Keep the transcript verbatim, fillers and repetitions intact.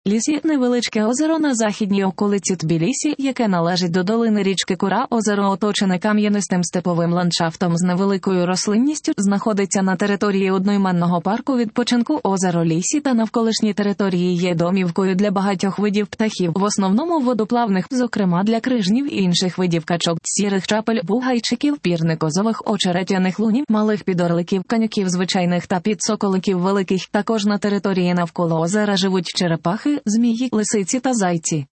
Лісі – невеличке озеро на західній околиці Тбілісі, яке належить до долини річки Кура. Озеро оточене кам'янистим степовим ландшафтом з невеликою рослинністю, знаходиться на території одноіменного парку відпочинку озеро Лісі та навколишні території є домівкою для багатьох видів птахів, в основному водоплавних, зокрема для крижнів і інших видів качок, сірих чапель, бугайчиків, пірникозових, очеретяних лунів, малих підорликів, канюків звичайних та підсоколиків великих. Також на території навколо озера живуть черепахи, змії, лисиці та зайці.